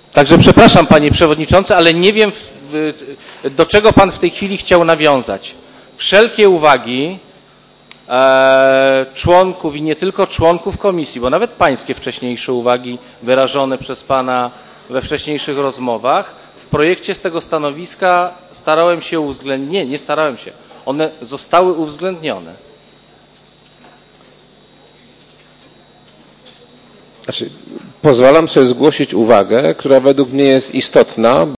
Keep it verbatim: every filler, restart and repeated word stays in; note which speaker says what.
Speaker 1: Także przepraszam, panie przewodniczący, ale nie wiem, do czego pan w tej chwili chciał nawiązać. Wszelkie uwagi e, członków i nie tylko członków komisji, bo nawet pańskie wcześniejsze uwagi wyrażone przez pana we wcześniejszych rozmowach, w projekcie z tego stanowiska starałem się uwzględnić, nie, nie starałem się, one zostały uwzględnione.
Speaker 2: Znaczy, pozwalam sobie zgłosić uwagę, która według mnie jest istotna.